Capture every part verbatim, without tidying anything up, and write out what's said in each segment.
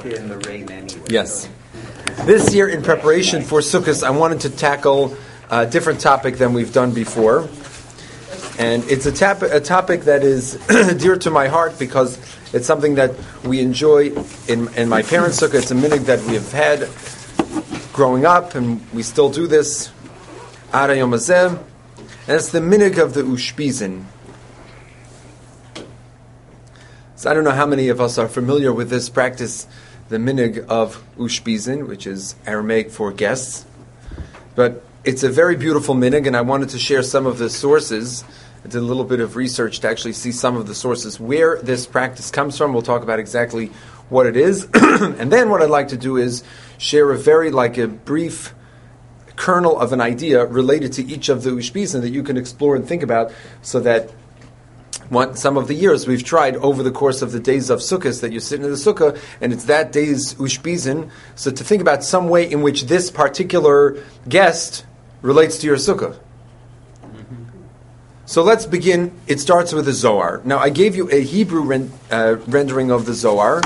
walk in the rain anyway. Yes. This year, in preparation for Sukkot, I wanted to tackle a different topic than we've done before. And it's a, tap- a topic that is dear to my heart because it's something that we enjoy in, in my parents' sukkah. It's a minhag that we have had growing up, and we still do this. Ad hayom hazeh. And it's the minhag of the ushpizin. So I don't know how many of us are familiar with this practice, the minhag of ushpizin, which is Aramaic for guests. But it's a very beautiful minhag, and I wanted to share some of the sources. I did a little bit of research to actually see some of the sources where this practice comes from. We'll talk about exactly what it is. And then what I'd like to do is share a very, like a brief kernel of an idea related to each of the ushpizin that you can explore and think about, so that One, some of the years we've tried over the course of the days of Sukkot that you're sitting in the Sukkah, and it's that day's ushpizin. So to think about some way in which this particular guest relates to your Sukkah. Mm-hmm. So let's begin. It starts with the Zohar. Now I gave you a Hebrew ren- uh, rendering of the Zohar,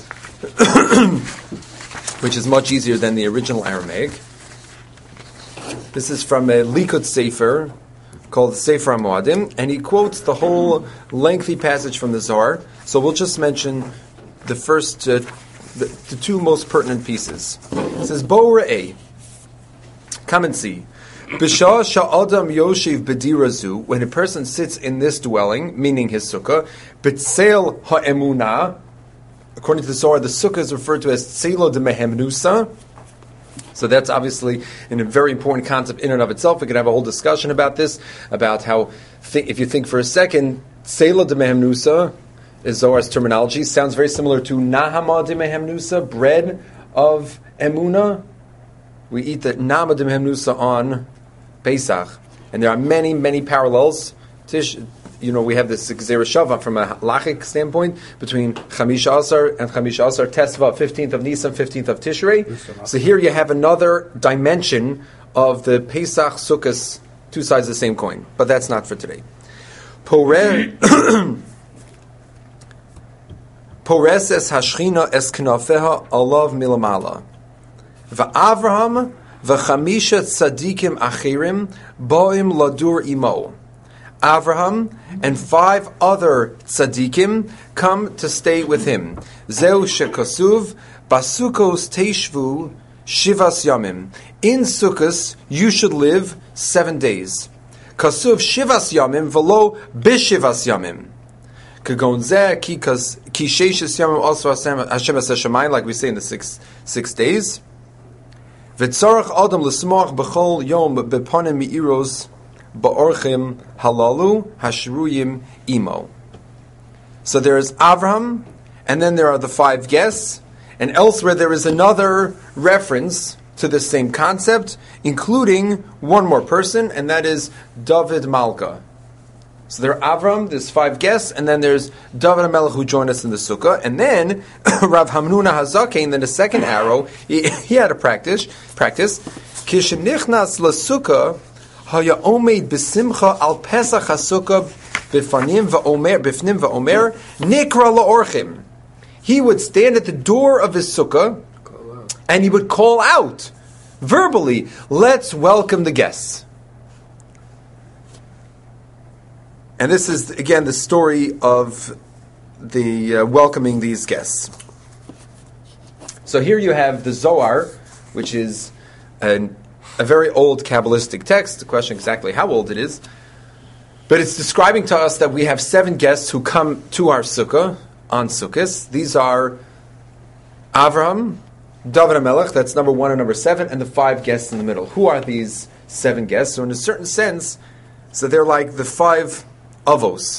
which is much easier than the original Aramaic. This is from a Likud Sefer called Sefer HaMoadim, and he quotes the whole lengthy passage from the Zohar. So we'll just mention the first, uh, the, the two most pertinent pieces. It says, Bo Re'eh, come and see. B'shah sha'adam yoshev b'dirazu, when a person sits in this dwelling, meaning his sukkah, b'tseil ha'emunah, according to the Zohar, the sukkah is referred to as tseilo de mehemnusa. So that's obviously a very important concept in and of itself. We could have a whole discussion about this, about how, th- if you think for a second, Seila de Mehemnusa is Zohar's terminology, sounds very similar to Nahama de Mehemnusa, bread of Emunah. We eat the Nama de Mehemnusa on Pesach. And there are many, many parallels. Tish, you know, we have this Gzera Shava from a halachic standpoint between Chamisha Asar and Chamisha Asar Tesva, fifteenth of Nisan, fifteenth of Tishrei. So here you have another dimension of the Pesach Sukkos, two sides of the same coin. But that's not for today. Pores es hashchina es knafeha alav milamala. Va'avraham v'chamisha tzadikim achirim boim ladur imo. Avraham and five other tzaddikim come to stay with him. Zeu shekasuv basukos teishvu shivas yamim. In Sukkos you should live seven days. Kasuv shivas yamim velo bishivas yamim. Kagon zeh ki sheishes yamim also Hashem Hashemayim, like we say in the six six days. V'tzarach adam l'smoach b'chol yom b'panim mi'iros Ba'orchim halalu hashruyim imo. So there is Avraham, and then there are the five guests, and elsewhere there is another reference to the same concept, including one more person, and that is David Malka. So there are Avraham, there's five guests, and then there's David HaMelech who joined us in the Sukkah, and then Rav Hamnuna HaZaken, then the second arrow, he, he had a practice, practice, Kishim nichnas l'Sukkah, Haya omeid b'simcha al Pesach HaSukkah b'fanim v'omer b'fnim v'omer nikra la'orchim. He would stand at the door of his sukkah and he would call out verbally, "Let's welcome the guests." And this is again the story of the uh, welcoming these guests. So here you have the Zohar, which is an a very old Kabbalistic text. The question exactly how old it is. But it's describing to us that we have seven guests who come to our sukkah on Sukkot. These are Avraham, David HaMelech, that's number one and number seven, and the five guests in the middle. Who are these seven guests? So in a certain sense, so they're like the five avos.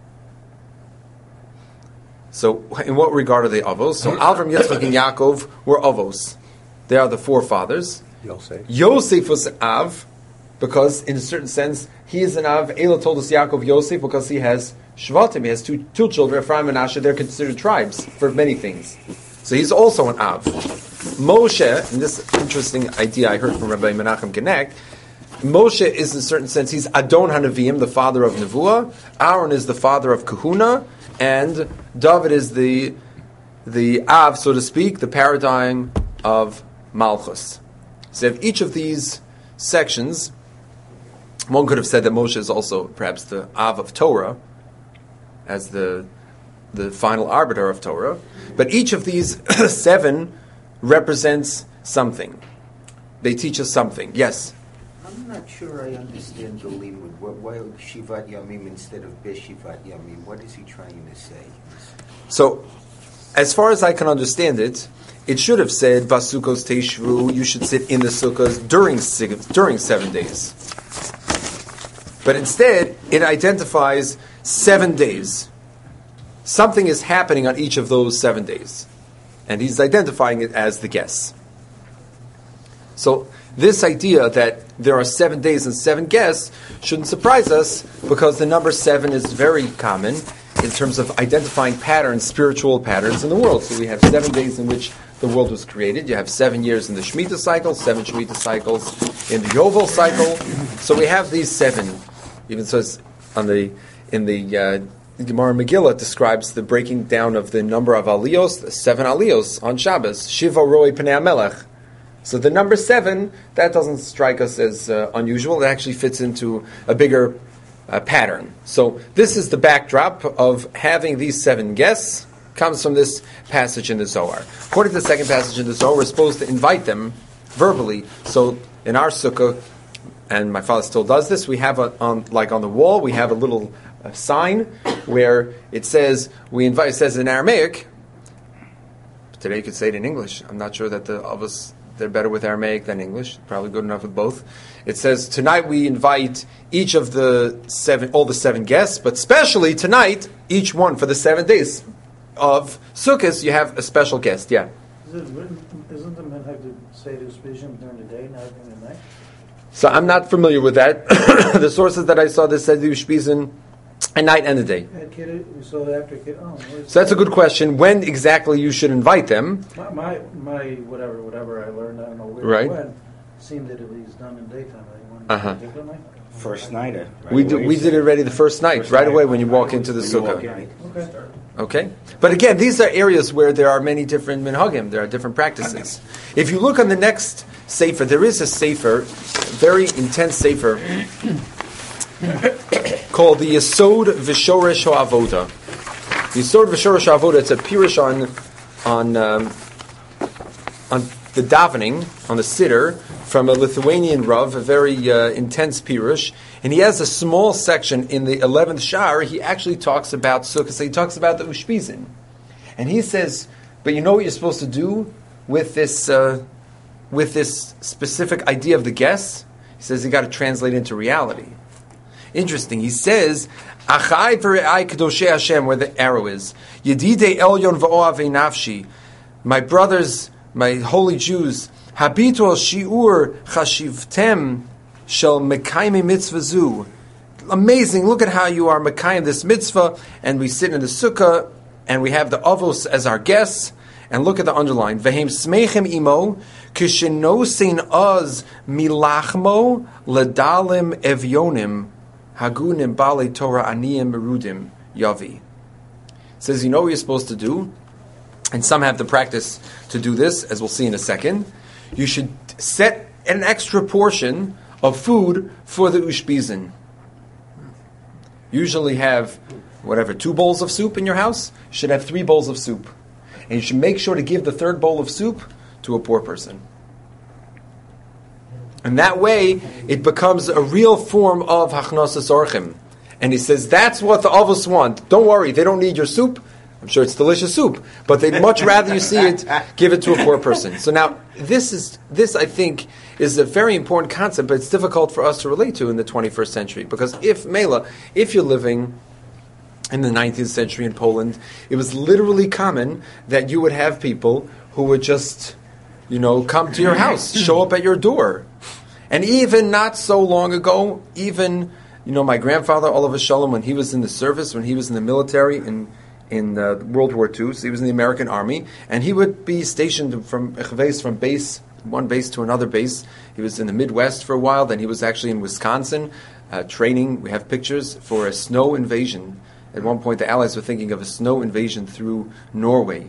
So in what regard are they avos? So Avram, Yitzchak, and Yaakov were avos. They are the forefathers. Yosef. Yosef was Av, because in a certain sense, he is an Av. Elah told us Yaakov Yosef because he has Shvatim. He has two, two children, Ephraim and Asher. They're considered tribes for many things. So he's also an Av. Moshe, and this interesting idea I heard from Rabbi Menachem Genek, Moshe is in a certain sense, he's Adon HaNeviim, the father of Nevuah. Aaron is the father of Kahuna. And David is the the Av, so to speak, the paradigm of Malchus. So if each of these sections, one could have said that Moshe is also perhaps the Av of Torah, as the the final arbiter of Torah, but each of these seven represents something. They teach us something. Yes? I'm not sure I understand the limud. Why Shivat Yamim instead of Beshivat Yamim? What is he trying to say? So, as far as I can understand it, it should have said Vasukos Teshvu, you should sit in the sukkahs during during seven days. But instead, it identifies seven days. Something is happening on each of those seven days. And he's identifying it as the guests. So, this idea that there are seven days and seven guests shouldn't surprise us, because the number seven is very common in terms of identifying patterns, spiritual patterns in the world. So we have seven days in which the world was created. You have seven years in the Shemitah cycle, seven Shemitah cycles in the Yovel cycle. So we have these seven. Even so, it's on the in the uh, Gemara Megillah describes the breaking down of the number of aliyos, the seven aliyos on Shabbos. Shiva roi pnei hamelech. So the number seven, that doesn't strike us as uh, unusual. It actually fits into a bigger uh, pattern. So this is the backdrop of having these seven guests. Comes from this passage in the Zohar. According to the second passage in the Zohar, we're supposed to invite them verbally. So in our sukkah, and my father still does this, we have a, on like on the wall, we have a little uh, sign where it says, we invite, it says in Aramaic. Today you could say it in English. I'm not sure that the of us, they're better with Aramaic than English. Probably good enough with both. It says, tonight we invite each of the seven, all the seven guests, but especially tonight, each one for the seven days of Sukkot, you have a special guest. Yeah. Is it written, isn't the minhag to say to Spishim during the day, not during the night? So I'm not familiar with that. The sources that I saw, this said to Spishim at night and the day. Yeah, kid, so after kid, oh, so that's a good question. When exactly you should invite them? My, my, my whatever, whatever I learned, I don't know where, right. when, seemed that it was done in daytime. Uh-huh. Night? First night. Right we do, we did it already the first night, first right night, away when you walk into the sukkah. Okay. Okay? But again, these are areas where there are many different minhagim, there are different practices. If you look on the next sefer, there is a sefer, very intense sefer, called the Yesod V'Shoresh HaAvoda. The Yesod V'Shoresh HaAvoda, it's a pirush on, on, um, on the davening, on the siddur, from a Lithuanian Rav, a very uh, intense pirush, and he has a small section in the eleventh shar. He actually talks about Sukkot, so he talks about the Ushpizin. And he says, but you know what you're supposed to do with this uh, with this specific idea of the guests? He says you got to translate into reality. Interesting. He says, Achai v're'ai kadoshei Hashem, where the arrow is. Yedidei elyon v'oavei nafshi. My brothers, my holy Jews, habitu al shi'ur chashivtem shel mekayim mitzvah zu. Amazing. Look at how you are mekayim this mitzvah, and we sit in the sukkah, and we have the avos as our guests, and look at the underline. Vehem smechem imo kishenosein az milachmo ledalim evyonim hagunim bale Torah aniyim merudim yavi. Says, you know what you're supposed to do? And some have the practice to do this, as we'll see in a second. You should set an extra portion of food for the ushpizin. Usually have, whatever, two bowls of soup in your house. You should have three bowls of soup. And you should make sure to give the third bowl of soup to a poor person. And that way, it becomes a real form of hachnasas orchim. And he says, that's what the avos want. Don't worry, they don't need your soup. I'm sure it's delicious soup, but they'd much rather you see it, give it to a poor person. So now, this is this I think is a very important concept, but it's difficult for us to relate to in the twenty-first century. Because if, Mela, if you're living in the nineteenth century in Poland, it was literally common that you would have people who would just, you know, come to your house, show up at your door. And even not so long ago, even, you know, my grandfather, Oliver Shalom, when he was in the service, when he was in the military in in uh, World War Two, so he was in the American Army, and he would be stationed from from base, one base to another base. He was in the Midwest for a while, then he was actually in Wisconsin, uh, training. We have pictures for a snow invasion. At one point, the Allies were thinking of a snow invasion through Norway.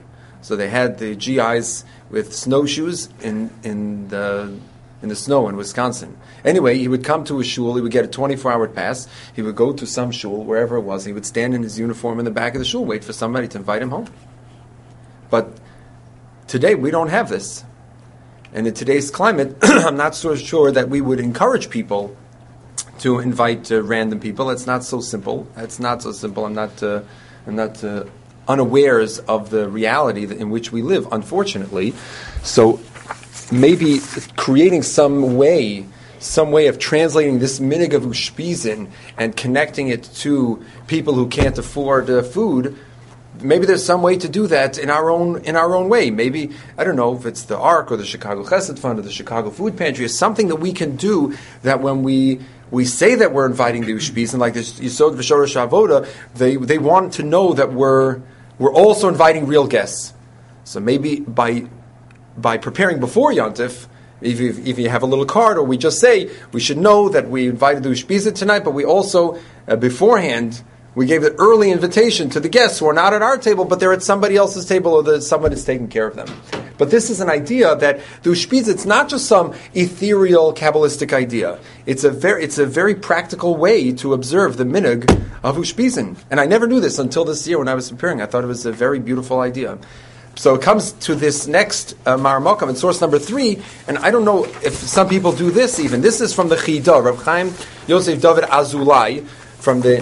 So they had the G Is with snowshoes in in the in the snow in Wisconsin. Anyway, he would come to a shul, he would get a twenty-four hour pass, he would go to some shul, wherever it was, he would stand in his uniform in the back of the shul, wait for somebody to invite him home. But today, we don't have this. And in today's climate, I'm not so sure that we would encourage people to invite uh, random people. It's not so simple. It's not so simple. I'm not, uh, I'm not uh, unawares of the reality that in which we live, unfortunately. So maybe creating some way, some way of translating this minig of Ushpizin and connecting it to people who can't afford uh, food. Maybe there's some way to do that in our own in our own way. Maybe, I don't know if it's the Ark or the Chicago Chesed Fund or the Chicago Food Pantry, or something that we can do that when we we say that we're inviting the Ushpizin, like this Yisod V'Shorosh Avoda, they they want to know that we're we're also inviting real guests. So maybe by by preparing before Yontif, if you, if you have a little card, or we just say, we should know that we invited the Ushpizin tonight, but we also, uh, beforehand, we gave the early invitation to the guests who are not at our table, but they're at somebody else's table, or that someone is taking care of them. But this is an idea that the Ushpizin, it's not just some ethereal, Kabbalistic idea. It's a very, it's a very practical way to observe the minig of Ushpizin. And I never knew this until this year when I was preparing. I thought it was a very beautiful idea. So it comes to this next uh, Maramokam in source number three, and I don't know if some people do this even. This is from the Chidah, Reb Chaim Yosef David Azulai, from the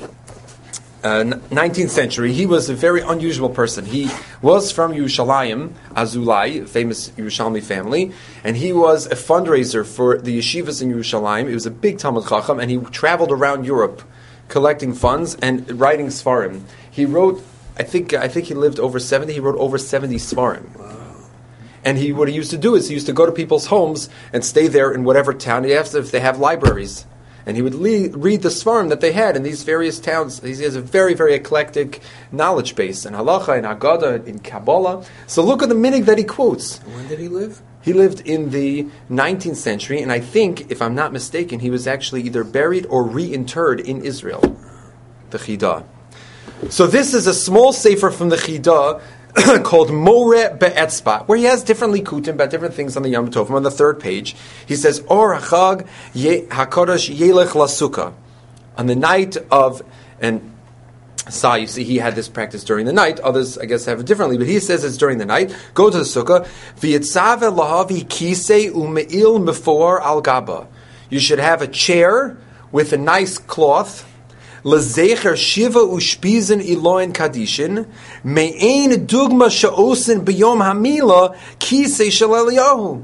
uh, nineteenth century. He was a very unusual person. He was from Yerushalayim, Azulai, famous Yerushalmi family, and he was a fundraiser for the yeshivas in Yerushalayim. It was a big Talmud Chacham, and he traveled around Europe collecting funds and writing Sfarim. He wrote I think I think he lived over seventy. He wrote over seventy Sfarim. Wow. And he what he used to do is he used to go to people's homes and stay there in whatever town. He asked if they have libraries. And he would le- read the Sfarim that they had in these various towns. He has a very, very eclectic knowledge base in Halacha, in Haggadah, in Kabbalah. So look at the minig that he quotes. When did he live? He lived in the nineteenth century, and I think, if I'm not mistaken, he was actually either buried or reinterred in Israel. The Chidah. So this is a small sefer from the Chidah called More Be'etzba, where he has different likutim about different things on the Yom Tovim. On the third page, he says, Or HaChag HaKodesh Yelech LaSukkah. On the night of, and Sa, you see, he had this practice during the night. Others, I guess, have it differently, but he says it's during the night. Go to the Sukkah. V'yitzave lahavi kisei u'me'il mefor al gaba. You should have a chair with a nice cloth. Lezecher shiva ushpizin iloin kadishin me'ein dugma sha'osin b'yom hamila kisei shel Eliyahu.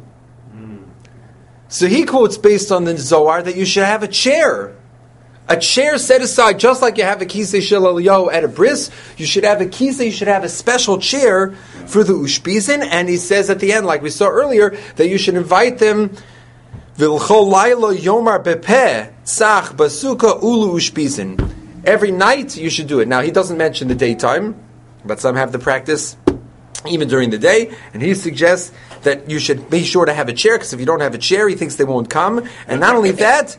So he quotes based on the Zohar that you should have a chair. A chair set aside, just like you have a kisei shel Eliyahu at a bris, you should have a kisei, you should have a special chair for the ushpizin, and he says at the end, like we saw earlier, that you should invite them V'lchol laylo yomar bepeh tzach basuka ulu ushpizin. Every night you should do it. Now he doesn't mention the daytime, but some have the practice even during the day, and he suggests that you should be sure to have a chair, because if you don't have a chair, he thinks they won't come. And not only that,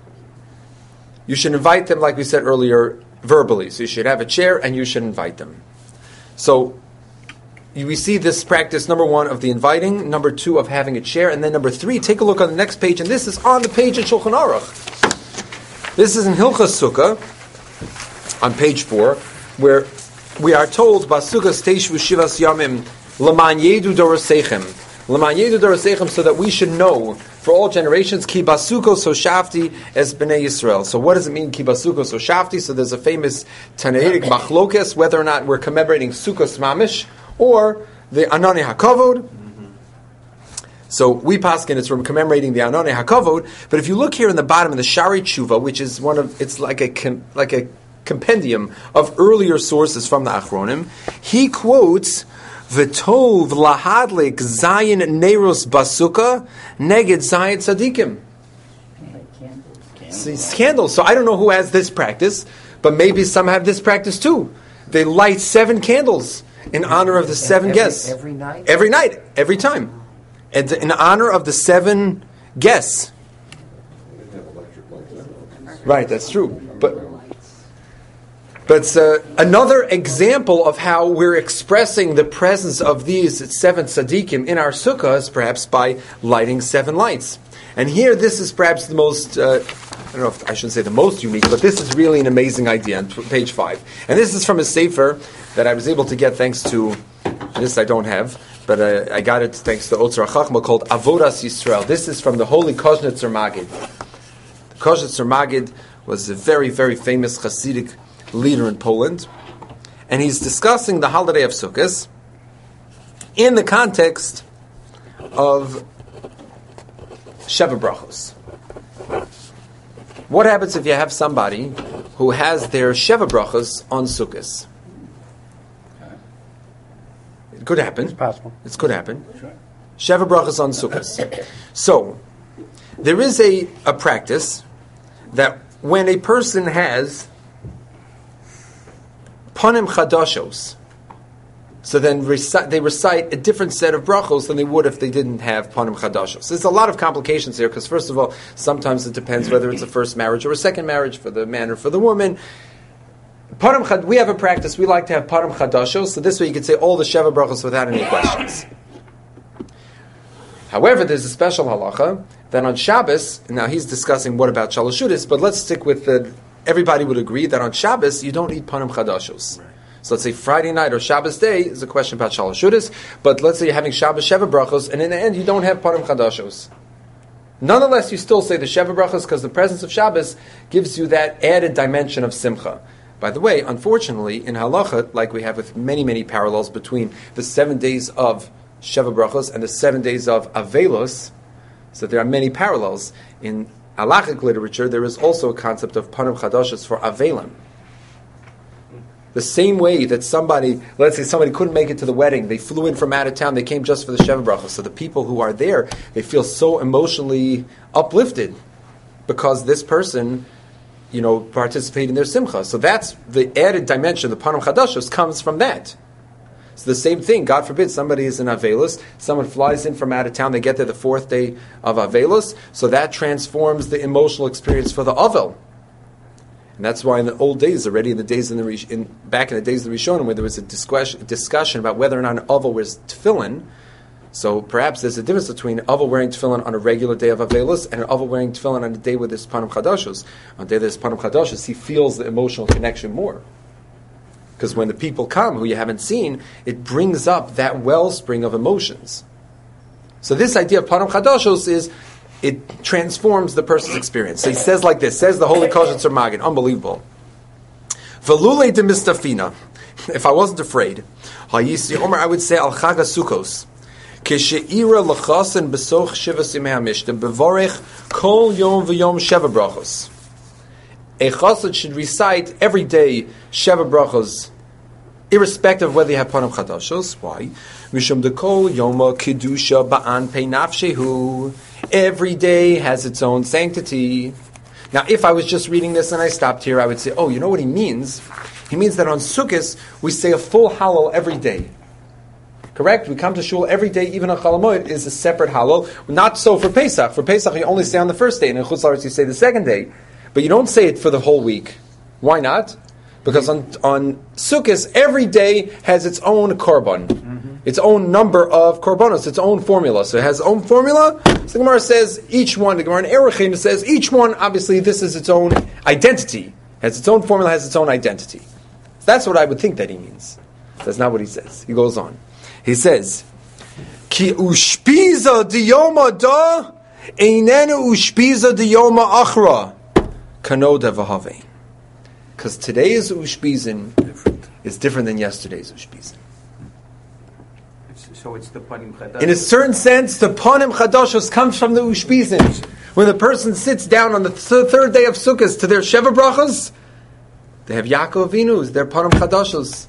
you should invite them, like we said earlier, verbally. So you should have a chair and you should invite them. So we see this practice, number one, of the inviting, number two, of having a chair, and then number three, take a look on the next page, and this is on the page in Shulchan Aruch. This is in Hilchas Sukkah, on page four, where we are told, Basukas Teishvu Shivas Yamim, L'man Yedu Dorosechem, L'man Yedu Dorosechem, so that we should know, for all generations, Ki Basuko So Shafti Es B'nai Yisrael. So what does it mean, Ki Basuko So Shafti? So there's a famous Tanaitic Machlokes, whether or not we're commemorating Sukkos Mamish, or the Anani HaKavod. Mm-hmm. So we paskin, it's from commemorating the Anani HaKavod. But if you look here in the bottom in the Shari Tshuva, which is one of, it's like a com, like a compendium of earlier sources from the Achronim, he quotes V'tov lahadlik zayin neiros basuka neged zayin tzadikim. Candles. Candles. So I don't know who has this practice, but maybe some have this practice too. They light seven candles in honor of the seven every, guests. Every night? Every night. Every time. And in honor of the seven guests. Right, that's true. But But uh, another example of how we're expressing the presence of these seven tzaddikim in our sukkah is perhaps by lighting seven lights. And here, this is perhaps the most, uh, I don't know if I shouldn't say the most unique, but this is really an amazing idea on t- page five. And this is from a sefer that I was able to get thanks to, this I don't have, but uh, I got it thanks to Otzar HaChachma, called Avodas Yisrael. This is from the holy Koznitzer Magid. Koznitzer Magid was a very, very famous Hasidic leader in Poland, and he's discussing the holiday of Sukkot in the context of Sheva Brachos. What happens if you have somebody who has their Sheva Brachos on Sukkot? It could happen. It's possible. It could happen. Sheva Brachos on Sukkot. So, there is a, a practice that when a person has Panim Chadashos, so then recite, they recite a different set of brachos than they would if they didn't have Panim Chadashos. There's a lot of complications here, because first of all, sometimes it depends whether it's a first marriage or a second marriage for the man or for the woman. Panim Chad, we have a practice, we like to have Panim Chadashos, so this way you can say all the Sheva brachos without any questions. However, there's a special halacha that on Shabbos, now he's discussing what about Shalosh Shudas, but let's stick with the, everybody would agree that on Shabbos you don't eat Panim Chadashos. Right. So let's say Friday night or Shabbos day is a question about Shalosh Shudas, but let's say you're having Shabbos Sheva Brachos, and in the end you don't have Panim Chadashos. Nonetheless, you still say the Sheva Brachos because the presence of Shabbos gives you that added dimension of Simcha. By the way, unfortunately, in Halacha, like we have with many, many parallels between the seven days of Sheva Brachos and the seven days of Avelos, so there are many parallels. In halachic literature, there is also a concept of Panim Chadashos for Avelim. The same way that somebody, let's say somebody couldn't make it to the wedding, they flew in from out of town, they came just for the Sheva Brachos. So the people who are there, they feel so emotionally uplifted because this person, you know, participated in their Simcha. So that's the added dimension, the Panim Chadashos comes from that. So the same thing, God forbid, somebody is in Avelos, someone flies in from out of town, they get there the fourth day of Avelos, so that transforms the emotional experience for the Avel. And that's why in the old days, already in the days in the in, back in the days of the Rishonim, where there was a discussion, discussion about whether or not an Avel wears tefillin, so perhaps there's a difference between an Avel wearing tefillin on a regular day of Avelos and an Avel wearing tefillin on a day with this Panim Chadashos. On a day there's Panim Chadashos, he feels the emotional connection more. Because when the people come who you haven't seen, it brings up that wellspring of emotions. So this idea of Panim Chadashos is, it transforms the person's experience. So he says like this, says the Holy Koznitzer Magid, unbelievable. Velule de mistafina, if I wasn't afraid, Hayisi Omer, I would say Al Chag HaSukkos, Keshe'ira l'chasen besoch shiva simei hamishta, bevorech kol yom v'yom sheva brachos. A chassid should recite every day Sheva Brachos, irrespective of whether you have Panim Chadashos. Why? Mishum dekol yoma kedusha ba'an pei nafshehu. Every day has its own sanctity. Now, if I was just reading this and I stopped here, I would say, oh, you know what he means? He means that on Sukkot, we say a full Hallel every day. Correct? We come to shul every day, even on Chol Hamoed is a separate Hallel. Not so for Pesach. For Pesach, you only say on the first day, and in Chutz La'aretz you say the second day. But you don't say it for the whole week. Why not? Because on on Sukkot, every day has its own korban, mm-hmm. its own number of korbanos, its own formula. So it has its own formula. So the Gemara says each one, the Gemara in Erechin says each one, obviously this is its own identity. Has its own formula, has its own identity. So that's what I would think that he means. That's not what he says. He goes on. He says, Ki ushpiza diyoma da, einenu ushpiza diyoma achra. Kanoda v'havei. Because today's Ushpizin is different than yesterday's Ushpizin. So it's the Panim Chadashos. In a certain sense, the Panim Chadashos comes from the Ushpizin. When the person sits down on the th- third day of Sukkot to their Sheva Brachos, they have Yaakov Avinu's, their Panim Chadashos.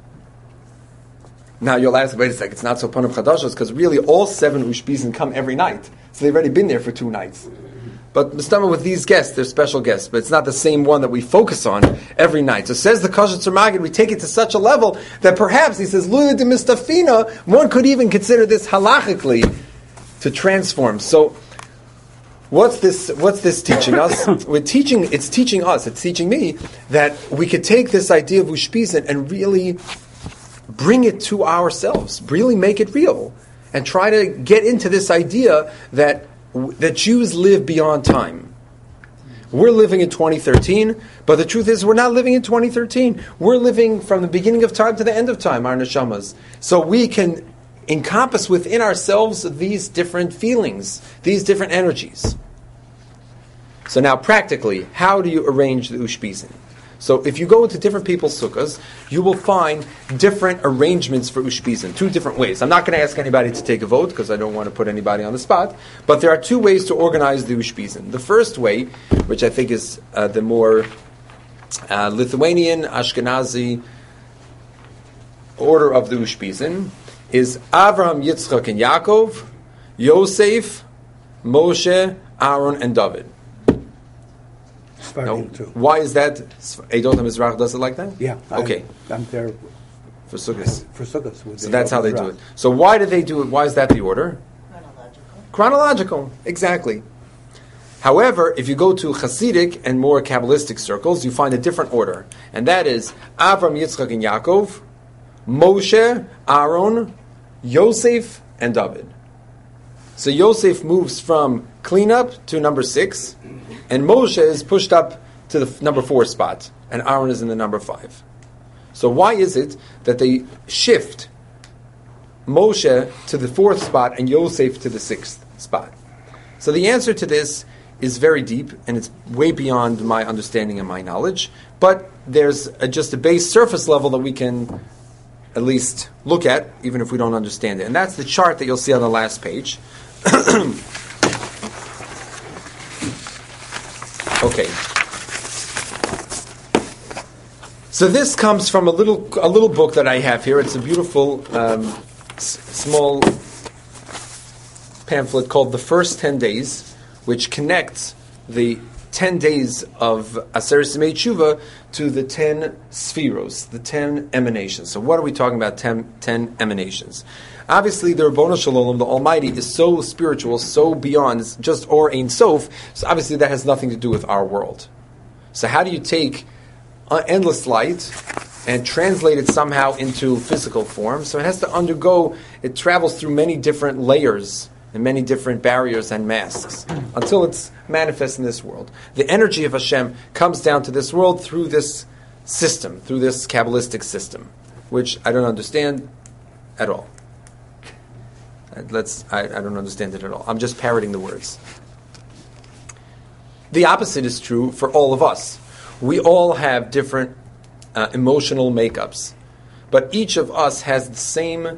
Now you'll ask, wait a second, it's not so Panim Chadashos, because really all seven Ushpizin come every night. So they've already been there for two nights. But Mustama, with these guests, they're special guests, but it's not the same one that we focus on every night. So says the Koznitzer Magid, we take it to such a level that perhaps, he says, Lula de Mistafina, one could even consider this halachically to transform. So what's this? What's this teaching us? We're teaching. It's teaching us. It's teaching me that we could take this idea of Ushpizin and really bring it to ourselves, really make it real, and try to get into this idea that that Jews live beyond time. We're living in twenty thirteen, but the truth is we're not living in twenty thirteen. We're living from the beginning of time to the end of time, our neshamas. So we can encompass within ourselves these different feelings, these different energies. So now practically, how do you arrange the Ushpizin? So if you go into different people's sukkahs, you will find different arrangements for Ushpizin, two different ways. I'm not going to ask anybody to take a vote because I don't want to put anybody on the spot, but there are two ways to organize the Ushpizin. The first way, which I think is uh, the more uh, Lithuanian, Ashkenazi order of the Ushpizin, is Avraham, Yitzchak, and Yaakov, Yosef, Moshe, Aaron, and David. Now, why is that? Eidot HaMizrach does it like that? Yeah. Okay. I'm, I'm there for sukkahs. For sukkahs. So that's how they do it. So why do they do it? Why is that the order? Chronological. Chronological, exactly. However, if you go to Hasidic and more Kabbalistic circles, you find a different order. And that is Avram, Yitzchak, and Yaakov, Moshe, Aaron, Yosef, and David. So Yosef moves from cleanup to number six, and Moshe is pushed up to the f- number four spot, and Aaron is in the number five. So why is it that they shift Moshe to the fourth spot and Yosef to the sixth spot? So the answer to this is very deep, and it's way beyond my understanding and my knowledge, but there's a, just a base surface level that we can at least look at, even if we don't understand it. And that's the chart that you'll see on the last page. Okay. So this comes from a little a little book that I have here. It's a beautiful um, s- small pamphlet called The First Ten Days, which connects the ten days of Aseret Yemei Tshuva to the ten spheros, the ten emanations. So what are we talking about, ten, ten emanations? Obviously, the Rabbonu Shalom, the Almighty, is so spiritual, so beyond, it's just Or Ein Sof, so obviously that has nothing to do with our world. So how do you take uh, endless light and translate it somehow into physical form? So it has to undergo, it travels through many different layers and many different barriers and masks until it's manifest in this world. The energy of Hashem comes down to this world through this system, through this Kabbalistic system, which I don't understand at all. Let's. I, I don't understand it at all. I'm just parroting the words. The opposite is true for all of us. We all have different uh, emotional makeups, but each of us has the same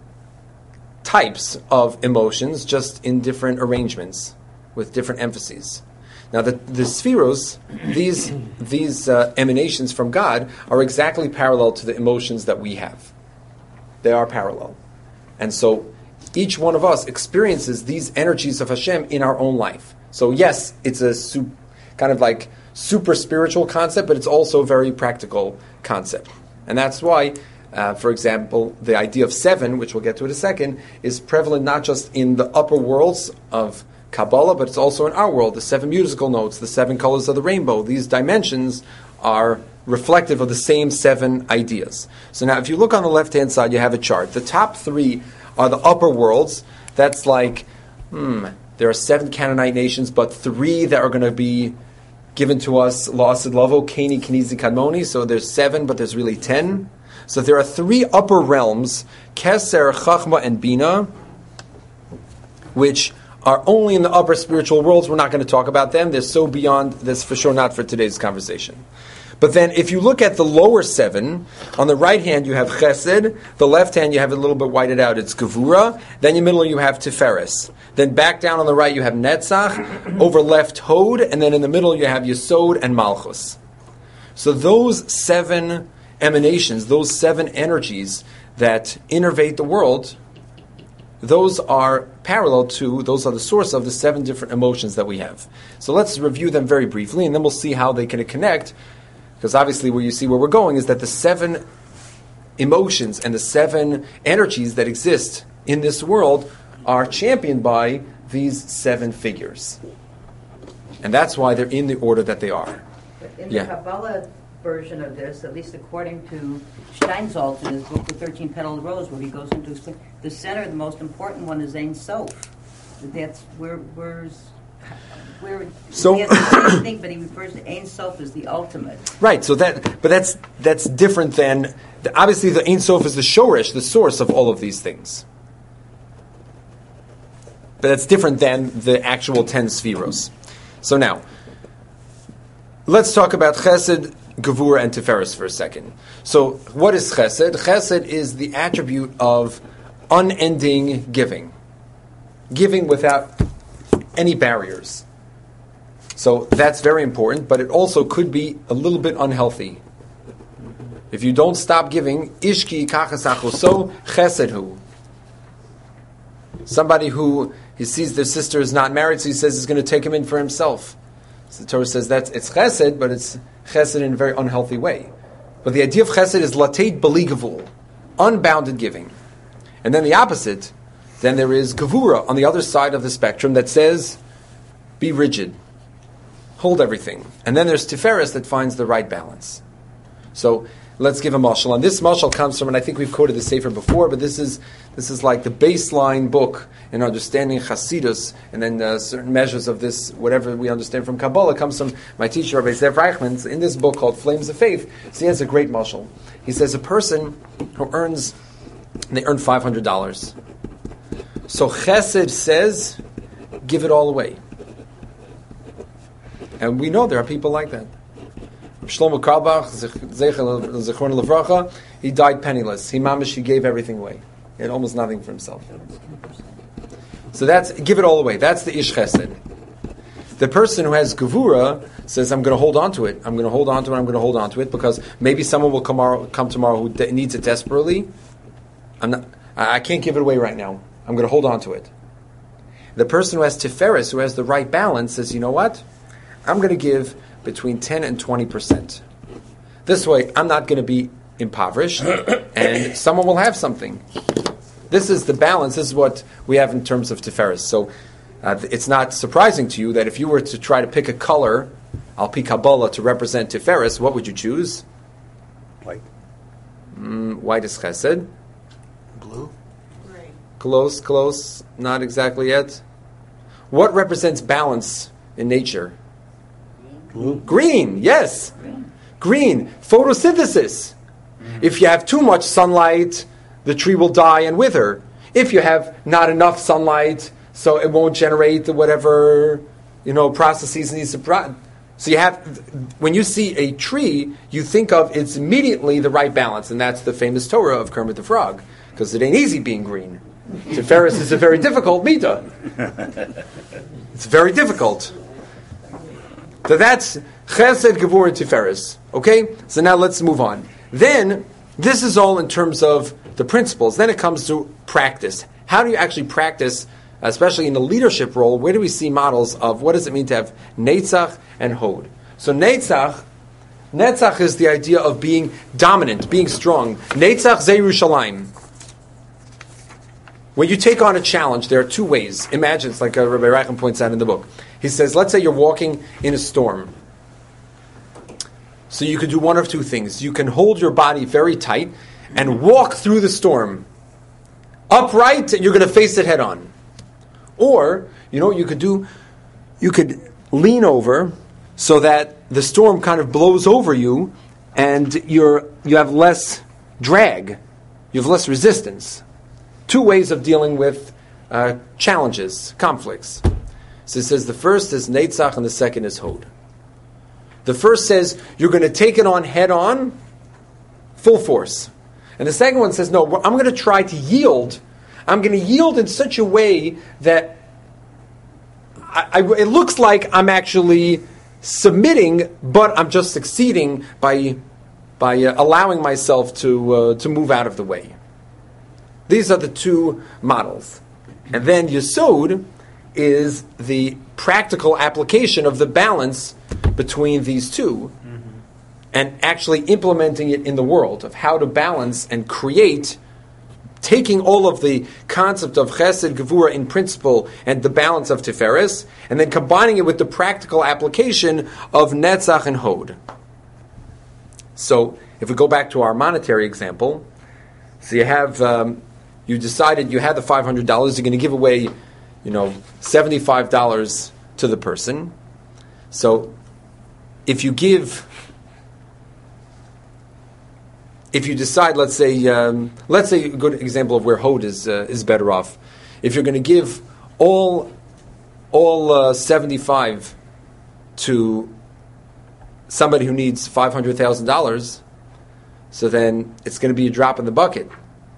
types of emotions, just in different arrangements with different emphases. Now, the, the spheros, these these uh, emanations from God, are exactly parallel to the emotions that we have. They are parallel, and so each one of us experiences these energies of Hashem in our own life. So yes, it's a su- kind of like super spiritual concept, but it's also a very practical concept. And that's why, uh, for example, the idea of seven, which we'll get to in a second, is prevalent not just in the upper worlds of Kabbalah, but it's also in our world. The seven musical notes, the seven colors of the rainbow, these dimensions are reflective of the same seven ideas. So now if you look on the left-hand side, you have a chart. The top three are the upper worlds. That's like, hmm, there are seven Canaanite nations, but three that are going to be given to us, La'asid Lavo, Keni, Kenizi, Kadmoni. So there's seven, but there's really ten. So there are three upper realms, Keser, Chachma, and Bina, which are only in the upper spiritual worlds. We're not going to talk about them. They're so beyond this, for sure not for today's conversation. But then if you look at the lower seven, on the right hand you have Chesed, the left hand you have it a little bit whited out, it's Gevura, then in the middle you have Tiferes. Then back down on the right you have Netzach, over left Hod, and then in the middle you have Yesod and Malchus. So those seven emanations, those seven energies that innervate the world, those are parallel to, those are the source of the seven different emotions that we have. So let's review them very briefly, and then we'll see how they can connect. Because obviously where you see where we're going is that the seven emotions and the seven energies that exist in this world are championed by these seven figures. And that's why they're in the order that they are. But in Yeah. the Kabbalah version of this, at least according to Steinsaltz in his book, The thirteen Petaled Rose, where he goes into explain, the center, the most important one is Ein Sof. That's where, where's, where, So- he has the same thing, but he refers to Ein Sof as the ultimate. Right, so that, but that's that's different than, obviously the Ein Sof is the shorish, the source of all of these things. But that's different than the actual ten spheros. So now, let's talk about Chesed, Gevurah, and Tiferes for a second. So, what is Chesed? Chesed is the attribute of unending giving. Giving without any barriers. So, that's very important, but it also could be a little bit unhealthy. If you don't stop giving, Ishki kachas achoso Chesed hu. Somebody who he sees their sister is not married, so he says he's going to take him in for himself. So the Torah says that's it's chesed, but it's chesed in a very unhealthy way. But the idea of chesed is latet bali gevul, unbounded giving. And then the opposite, then there is gevura on the other side of the spectrum that says, be rigid, hold everything. And then there's tiferes that finds the right balance. So let's give a mashal. And this mashal comes from, and I think we've quoted the Sefer before, but this is this is like the baseline book in understanding Hasidus, and then uh, certain measures of this, whatever we understand from Kabbalah, comes from my teacher, Rabbi Zev Reichman, in this book called Flames of Faith. So he has a great mashal. He says a person who earns, they earn five hundred dollars. So Chesed says, give it all away. And we know there are people like that. Shlomo Karlbach, Zechron Levracha, he died penniless. He mamish, he gave everything away. He had almost nothing for himself. So that's, give it all away. That's the Ish Chesed. The person who has Gevura says, I'm going to hold on to it. I'm going to hold on to it. I'm going to hold on to it because maybe someone will come tomorrow, come tomorrow who de- needs it desperately. I'm not, I, I can't give it away right now. I'm going to hold on to it. The person who has Tiferes, who has the right balance, says, you know what? I'm going to give between ten and twenty percent. This way, I'm not going to be impoverished, and someone will have something. This is the balance. This is what we have in terms of Tiferes. So uh, it's not surprising to you that if you were to try to pick a color, al pi Kabbalah, to represent Tiferes, what would you choose? White. Mm, white is Chesed. Blue. Right. Close, close. Not exactly yet. What represents balance in nature? Blue. Green, yes. Green. Green, photosynthesis. Mm-hmm. If you have too much sunlight, the tree will die and wither. If you have not enough sunlight, so it won't generate the whatever, you know, processes needs to pro- So you have, when you see a tree, you think of it's immediately the right balance, and that's the famous Torah of Kermit the Frog, because it ain't easy being green. Tiferes is a very difficult midah. It's very difficult. So that's Chesed, Gevurah, and Tiferes. Okay? So now let's move on. Then, this is all in terms of the principles. Then it comes to practice. How do you actually practice, especially in the leadership role? Where do we see models of what does it mean to have Netzach and Hod? So Netzach, Netzach is the idea of being dominant, being strong. Netzach ze Yerushalayim. When you take on a challenge, there are two ways. Imagine, it's like uh, Rabbi Reichman points out in the book. He says, let's say you're walking in a storm. So you could do one of two things. You can hold your body very tight and walk through the storm. Upright, and you're going to face it head on. Or, you know what you could do? You could lean over so that the storm kind of blows over you and you're you have less drag. You have less resistance. Two ways of dealing with uh, challenges, conflicts. So it says the first is Netzach and the second is Hod. The first says you're going to take it on head on, full force. And the second one says, no, I'm going to try to yield. I'm going to yield in such a way that I, I, it looks like I'm actually submitting, but I'm just succeeding by by uh, allowing myself to uh, to move out of the way. These are the two models. And then Yesod is the practical application of the balance between these two, mm-hmm. and actually implementing it in the world of how to balance and create taking all of the concept of chesed, gevura in principle, and the balance of tiferes, and then combining it with the practical application of netzach and hod. So, if we go back to our monetary example, so you have, um, you decided you had the five hundred dollars, you're going to give away, you know, seventy-five dollars to the person. So, if you give, if you decide, let's say, um, let's say a good example of where hod is uh, is better off. If you're going to give all all uh, seventy-five to somebody who needs five hundred thousand dollars, so then it's going to be a drop in the bucket.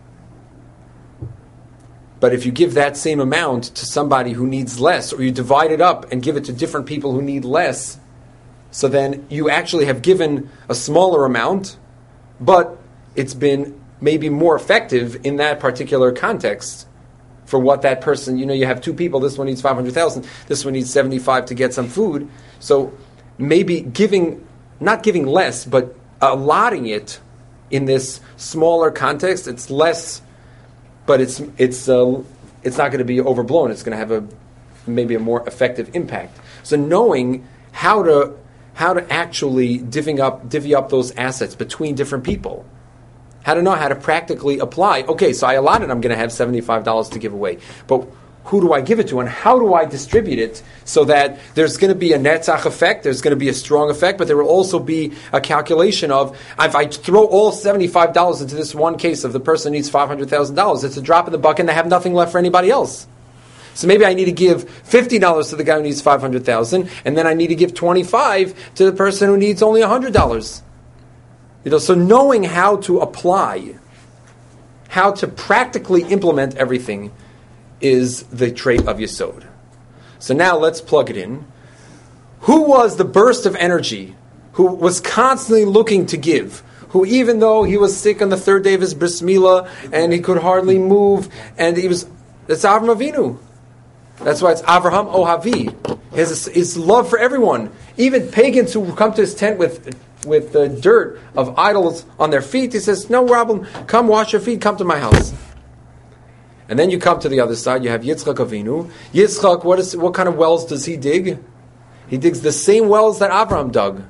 But if you give that same amount to somebody who needs less, or you divide it up and give it to different people who need less, so then you actually have given a smaller amount, but it's been maybe more effective in that particular context for what that person, you know, you have two people, this one needs five hundred thousand, this one needs seventy-five to get some food. So maybe giving, not giving less, but allotting it in this smaller context, it's less, but it's it's uh, it's not going to be overblown. It's going to have a maybe a more effective impact. So knowing how to how to actually divvying up divvy up those assets between different people, how to know how to practically apply. Okay, so I allotted I'm going to have seventy-five dollars to give away, but who do I give it to, and how do I distribute it so that there's going to be a netzach effect, there's going to be a strong effect, but there will also be a calculation of, if I throw all seventy-five dollars into this one case of the person needs five hundred thousand dollars, it's a drop in the bucket and I have nothing left for anybody else. So maybe I need to give fifty dollars to the guy who needs five hundred thousand dollars, and then I need to give twenty-five dollars to the person who needs only one hundred dollars. You know, so knowing how to apply, how to practically implement everything is the trait of Yesod. So now let's plug it in. Who was the burst of energy, who was constantly looking to give, who even though he was sick on the third day of his bris milah and he could hardly move, and he was, that's Avraham Avinu. That's why it's Avraham Ohavi. His, his love for everyone. Even pagans who come to his tent with with the dirt of idols on their feet, he says, no problem, come wash your feet, come to my house. And then you come to the other side, you have Yitzchak Avinu. Yitzchak, what is what kind of wells does he dig? He digs the same wells that Avraham dug.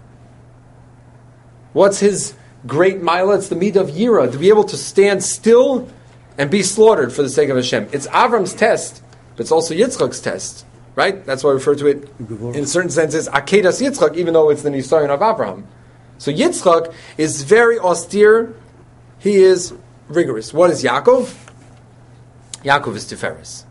What's his great milah? It's the midah of Yira, to be able to stand still and be slaughtered for the sake of Hashem. It's Avram's test, but it's also Yitzchak's test. Right? That's why I refer to it in certain senses, Akedas Yitzchak, even though it's the Nisayon of Avraham. So Yitzchak is very austere. He is rigorous. What is Yaakov? Yaakov is Tiferes.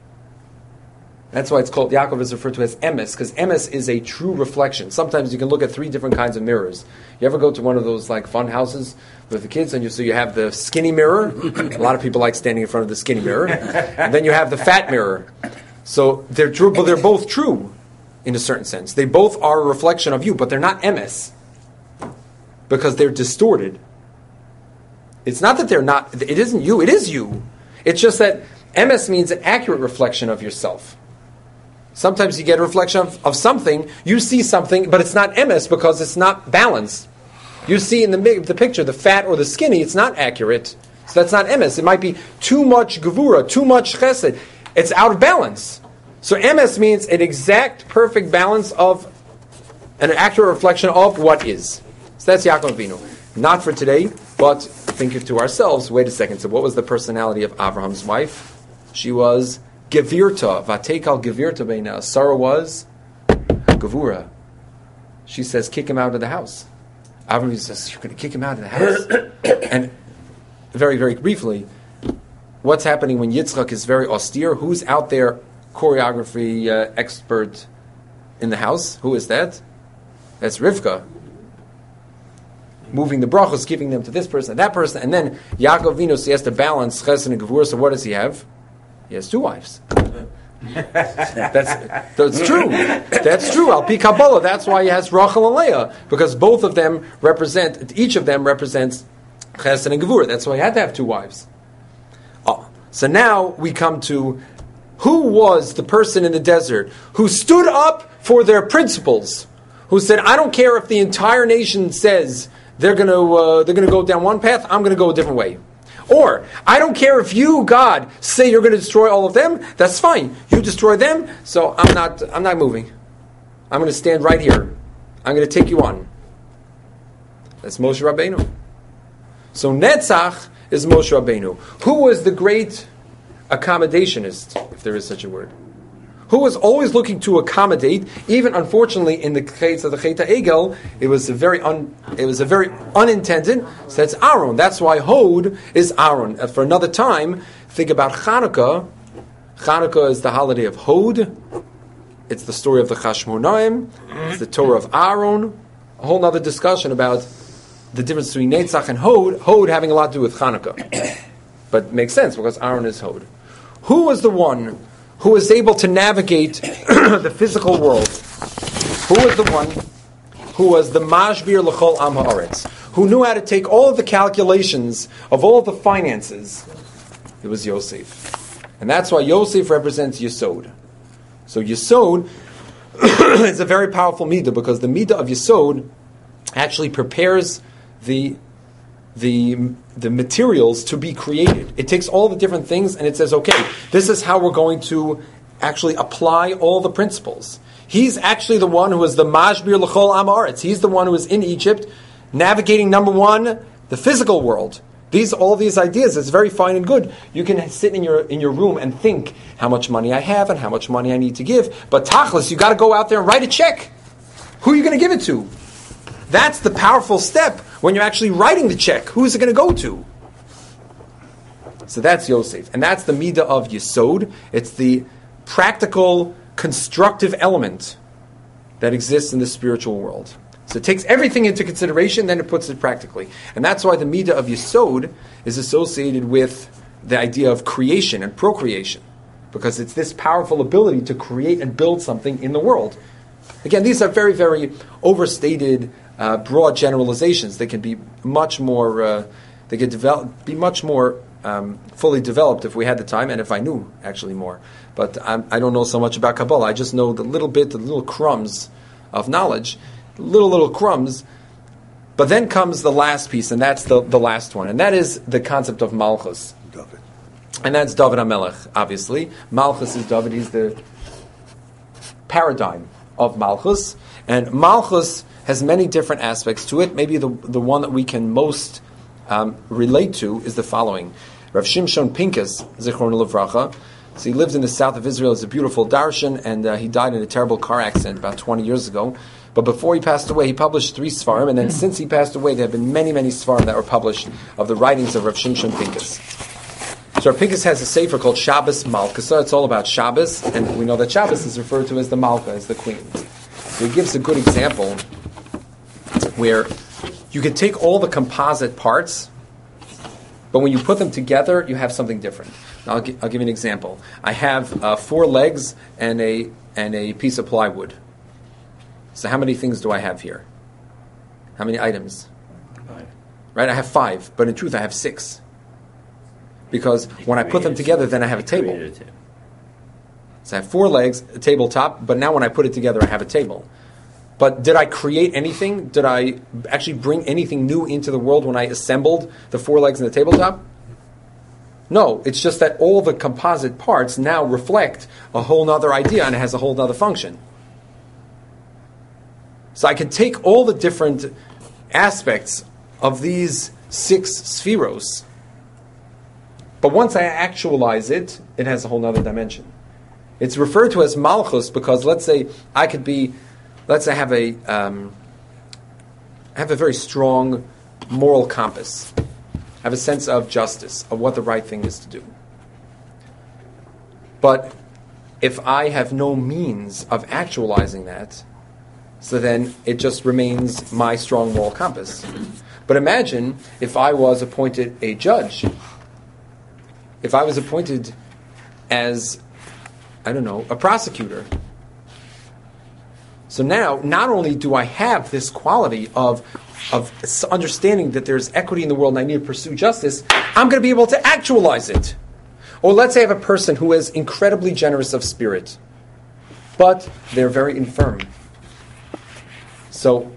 That's why it's called, Yaakov is referred to as Emes, because Emes is a true reflection. Sometimes you can look at three different kinds of mirrors. You ever go to one of those like fun houses with the kids, and you so you have the skinny mirror. A lot of people like standing in front of the skinny mirror. And then you have the fat mirror. So they're true, but they're both true in a certain sense. They both are a reflection of you, but they're not Emes, because they're distorted. It's not that they're not, it isn't you, it is you. It's just that Emes means an accurate reflection of yourself. Sometimes you get a reflection of, of something, you see something, but it's not Emes because it's not balanced. You see in the, the picture the fat or the skinny, it's not accurate. So that's not Emes. It might be too much gevura, too much chesed. It's out of balance. So Emes means an exact, perfect balance of an accurate reflection of what is. So that's Yaakov Avinu. Not for today, but think to ourselves, wait a second, so what was the personality of Abraham's wife? She was Gevirta. Vatekal Gevirta Beina. Sarah was Gevura. She says, kick him out of the house. Abraham says, you're going to kick him out of the house? And very, very briefly, what's happening when Yitzchak is very austere? Who's out there, choreography uh, expert in the house? Who is that? That's Rivka. Moving the brachos, giving them to this person, that person, and then Yaakov Avinu, so he has to balance chesed and gevura. So what does he have? He has two wives. that's that's true. That's true. Al pi Kabbalah. That's why he has Rachel and Leah, because both of them represent. Each of them represents chesed and gevura. That's why he had to have two wives. Oh, so now we come to who was the person in the desert who stood up for their principles, who said, "I don't care if the entire nation says." They're going to uh, they're going to go down one path. I'm going to go a different way. Or, I don't care if you, God, say you're going to destroy all of them, that's fine. You destroy them, so I'm not I'm not moving. I'm going to stand right here. I'm going to take you on. That's Moshe Rabbeinu. So Netzach is Moshe Rabbeinu. Who was the great accommodationist, if there is such a word? Who was always looking to accommodate, even unfortunately in the case of the Chet HaEgel, it was a very un, it was a very unintended. So that's Aaron. That's why Hod is Aaron. And for another time, think about Chanukah. Chanukah is the holiday of Hod. It's the story of the Chashmonaim. It's the Torah of Aaron. A whole other discussion about the difference between Netzach and Hod. Hod having a lot to do with Chanukah, but it makes sense because Aaron is Hod. Who was the one who was able to navigate the physical world? Who was the one who was the Mashbir L'chol Am Haaretz, who knew how to take all of the calculations of all of the finances? It was Yosef. And that's why Yosef represents Yesod. So Yesod is a very powerful midah, because the midah of Yesod actually prepares the the the materials to be created. It takes all the different things and it says, okay, this is how we're going to actually apply all the principles. He's actually the one who is the Mashbir L'chol Am Haaretz. He's the one who is in Egypt, navigating, number one, the physical world. These all these ideas, it's very fine and good. You can sit in your in your room and think how much money I have and how much money I need to give. But tachlis, you got to go out there and write a check. Who are you going to give it to? That's the powerful step when you're actually writing the check. Who is it going to go to? So that's Yosef. And that's the midah of Yesod. It's the practical, constructive element that exists in the spiritual world. So it takes everything into consideration, then it puts it practically. And that's why the midah of Yesod is associated with the idea of creation and procreation. Because it's this powerful ability to create and build something in the world. Again, these are very, very overstated, uh, broad generalizations. They can be much more, uh, they could develop, be much more um, fully developed if we had the time, and if I knew actually more. But I'm, I don't know so much about Kabbalah. I just know the little bit, the little crumbs of knowledge, little, little crumbs. But then comes the last piece, and that's the, the last one, and that is the concept of Malchus. David. And that's David HaMelech, obviously. Malchus is David. He's the paradigm of Malchus. And Malchus has many different aspects to it. Maybe the the one that we can most um, relate to is the following. Rav Shimshon Pinkus, Zichron Livracha, so he lived in the south of Israel. He's a beautiful darshan, and uh, he died in a terrible car accident about twenty years ago. But before he passed away, he published three Sfarim, and then since he passed away, there have been many, many Sfarim that were published of the writings of Rav Shimshon Pinkus. So Rav Pinkus has a sefer called Shabbos Malkusa. It's all about Shabbos, and we know that Shabbos is referred to as the Malka, as the queen. So he gives a good example where you can take all the composite parts, but when you put them together, you have something different. Now, I'll, gi- I'll give you an example. I have uh, four legs and a and a piece of plywood. So how many things do I have here? How many items? Five. Right, I have five, but in truth I have six. Because when I put them together, then I have a table. So I have four legs, a tabletop, but now when I put it together, I have a table. But did I create anything? Did I actually bring anything new into the world when I assembled the four legs and the tabletop? No, it's just that all the composite parts now reflect a whole nother idea, and it has a whole nother function. So I can take all the different aspects of these six spheros, but once I actualize it, it has a whole other dimension. It's referred to as Malchus because let's say I could be, let's say I have a, um, I have a very strong moral compass. I have a sense of justice, of what the right thing is to do. But if I have no means of actualizing that, so then it just remains my strong moral compass. But imagine if I was appointed a judge, if I was appointed as, I don't know, a prosecutor. So now, not only do I have this quality of, of understanding that there's equity in the world and I need to pursue justice, I'm going to be able to actualize it. Or let's say I have a person who is incredibly generous of spirit, but they're very infirm. So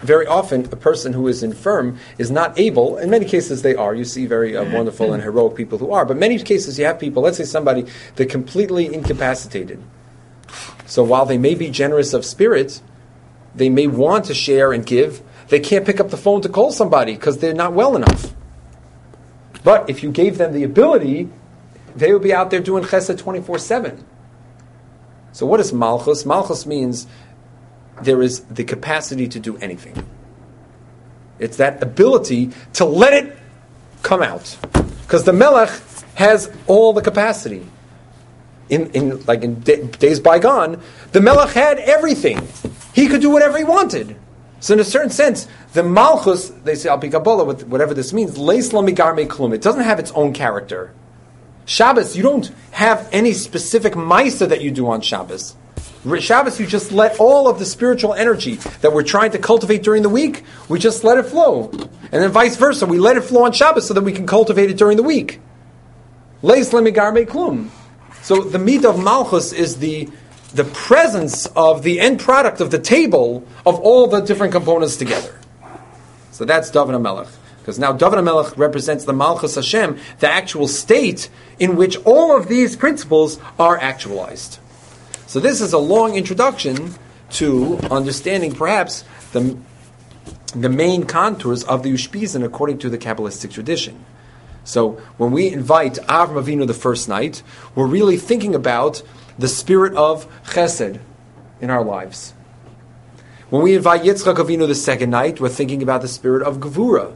very often a person who is infirm is not able, in many cases they are, you see very uh, wonderful and heroic people who are, but many cases you have people, let's say somebody, they're completely incapacitated. So while they may be generous of spirit, they may want to share and give, they can't pick up the phone to call somebody because they're not well enough. But if you gave them the ability, they would be out there doing chesed twenty-four seven. So what is malchus? Malchus means there is the capacity to do anything. It's that ability to let it come out. Because the melech has all the capacity. In, in like in d- days bygone, the melech had everything. He could do whatever he wanted. So in a certain sense, the malchus, they say al pi Kabbalah, whatever this means, leis lo migar me klum. It doesn't have its own character. Shabbos, you don't have any specific maisa that you do on Shabbos. Shabbos, you just let all of the spiritual energy that we're trying to cultivate during the week, we just let it flow. And then vice versa, we let it flow on Shabbos so that we can cultivate it during the week. Leis lo migar me klum. So the midah of malchus is the the presence of the end product of the table of all the different components together. So that's David HaMelech. Because now David HaMelech represents the Malchus Hashem, the actual state in which all of these principles are actualized. So this is a long introduction to understanding perhaps the, the main contours of the Ushpizin according to the Kabbalistic tradition. So when we invite Avram Avinu the first night, we're really thinking about the spirit of chesed in our lives. When we invite Yitzchak Avinu the second night, we're thinking about the spirit of Gevura.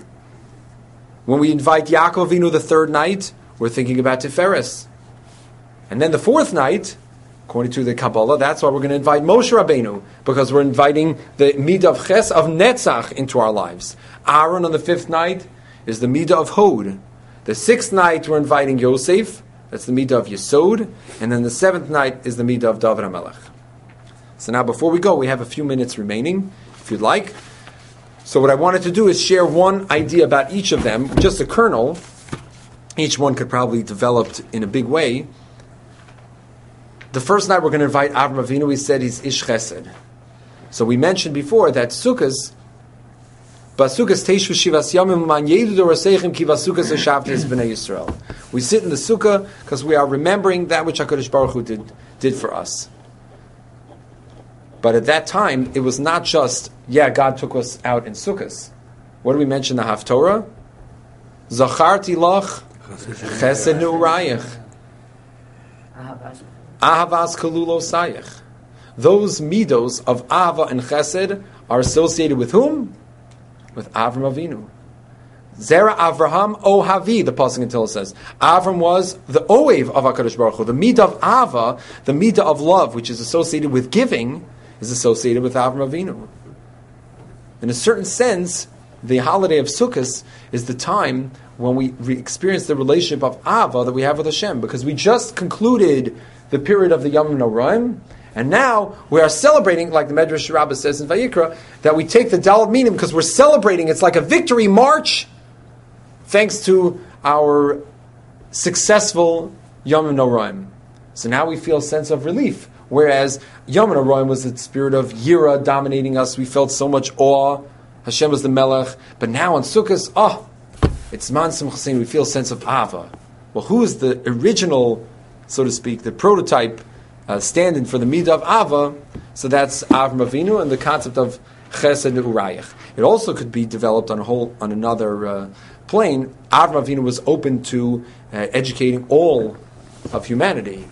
When we invite Yaakov Avinu the third night, we're thinking about Tiferes. And then the fourth night, according to the Kabbalah, that's why we're going to invite Moshe Rabbeinu, because we're inviting the midah of ches, of Netzach, into our lives. Aaron on the fifth night is the midah of Hod. The sixth night, we're inviting Yosef. That's the midah of Yesod. And then the seventh night is the midah of David HaMelech. So now before we go, we have a few minutes remaining, if you'd like. So what I wanted to do is share one idea about each of them, just a kernel. Each one could probably be developed in a big way. The first night we're going to invite Avram Avinu. We said he's Ish Chesed. So we mentioned before that Sukkos, Basukas Teishu Shivas Yamim Man Yedu Doraseichim Ki Basukas Eshavtes B'nei Yisrael. We sit in the Sukkah because we are remembering that which HaKadosh Baruch Hu did, did for us. But at that time, it was not just, yeah, God took us out in Sukkos. What do we mention in the Haftorah? Zacharti lach chesed ne'urayich. Ahavas kalulo sayich. Those midos of Ahava and Chesed are associated with whom? With Avram Avinu. Zera Avraham Ohavi, the Pasuk in Tehillim says. Avram was the Oev of HaKadosh Baruch Hu. The midah of Ava, the midah of love, which is associated with giving, is associated with Avram Avinu. In a certain sense, the holiday of Sukkot is the time when we re- experience the relationship of Ava that we have with Hashem, because we just concluded the period of the Yom Noraim, and now we are celebrating, like the Medrash Rabbah says in Vayikra, that we take the Dalet Minim because we're celebrating. It's like a victory march, thanks to our successful Yom Noraim. So now we feel a sense of relief. Whereas Yom Noraim was the spirit of Yira dominating us. We felt so much awe. Hashem was the Melech. But now on Sukkot, oh, it's Man Simchasin. We feel a sense of Ava. Well, who is the original, so to speak, the prototype uh, stand-in for the Midah of Ava? So that's Avram Avinu and the concept of Chesed Ne'urayich. It also could be developed on a whole, on another uh, plane. Avram Avinu was open to uh, educating all of humanity.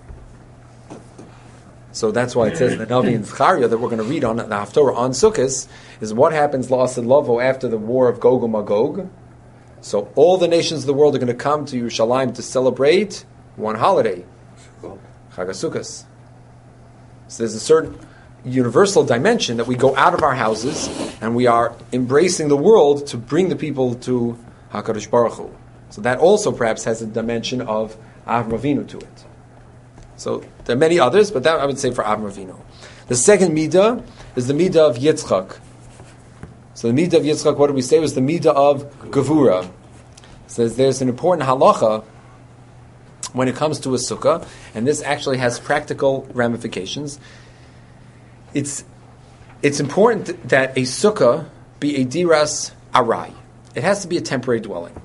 So that's why it says in the Navi and Zechariah that we're going to read on the Haftorah on Sukkot is what happens La'asad Lavo after the war of Gog and Magog. So all the nations of the world are going to come to Yerushalayim to celebrate one holiday, Chag HaSukkos. So there's a certain universal dimension that we go out of our houses and we are embracing the world to bring the people to HaKadosh Baruch Hu. So that also perhaps has a dimension of Avram Avinu to it. So there are many others, but that I would say for Avram Avinu. The second midah is the midah of Yitzchak. So the midah of Yitzchak, what did we say, was the midah of Gevura. It says there's an important halacha when it comes to a sukkah, and this actually has practical ramifications. It's it's important that a sukkah be a diras arai. It has to be a temporary dwelling.